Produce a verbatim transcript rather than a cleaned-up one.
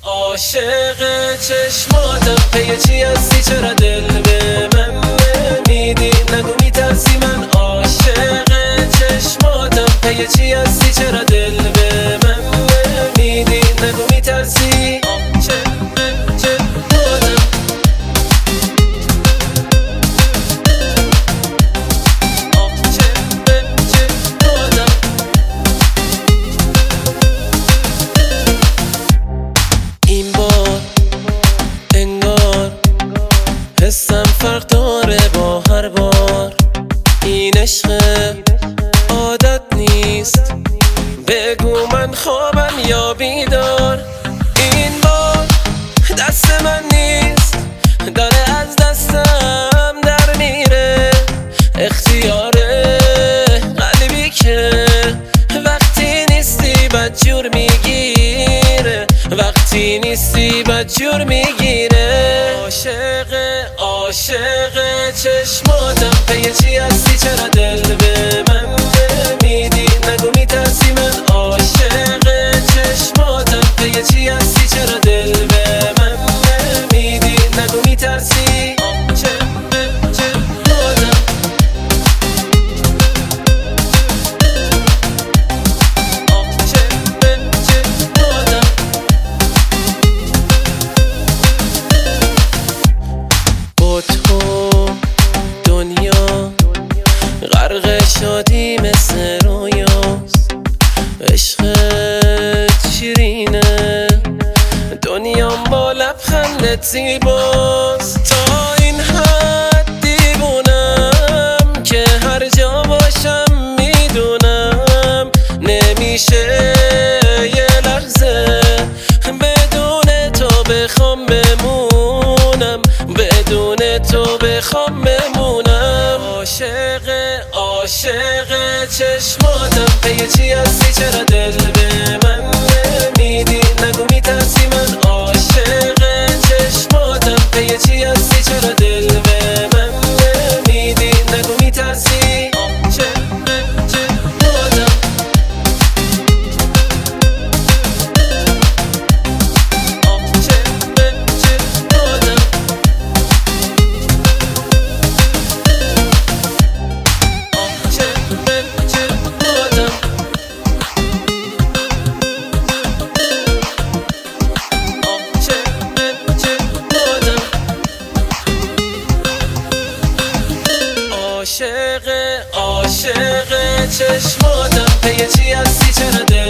عاشق چشماتم پی چی هستی؟ چرا دل به من نمیدی؟ نگو میترسی من عاشق چشماتم پی چی هستی؟ چرا دل به من نمیدی؟ نگو میترسی حسم فرق داره با هر بار، این عشق عادت نیست، بگو من خوابم یا بیدار. این بار دست من نیست، داره از دستم در میره، اختیار قلبی که وقتی نیستی بدجور میگیره، وقتی نیستی بدجور میگیره. عاشق عاشق چشماتم پی چی هستی؟ چرا دل به من نمیدی؟ نگو میترسی من عاشق چشماتم پی چی هستی؟ چرا دل به من نمیدی؟ نگو میترسی غرق شادی مثل رویاست، عشقت شیرینه، دنیام با لبخندت زیباست. تا این حد دیوونم که هر جا باشم میدونم نمیشه یه لحظه بدون تو بخوام بمونم، بدون تو بخوام بمونم. عاشق عاشق چشماتم پی چی هستی؟ چرا دل به من نمیدی؟ نگو میترسی من عاشق چشماتم پی چی هستی؟ چرا دل به من نمیدی؟ نگو میترسی عاشق عاشق چشماتم پی چی هستی؟ چرا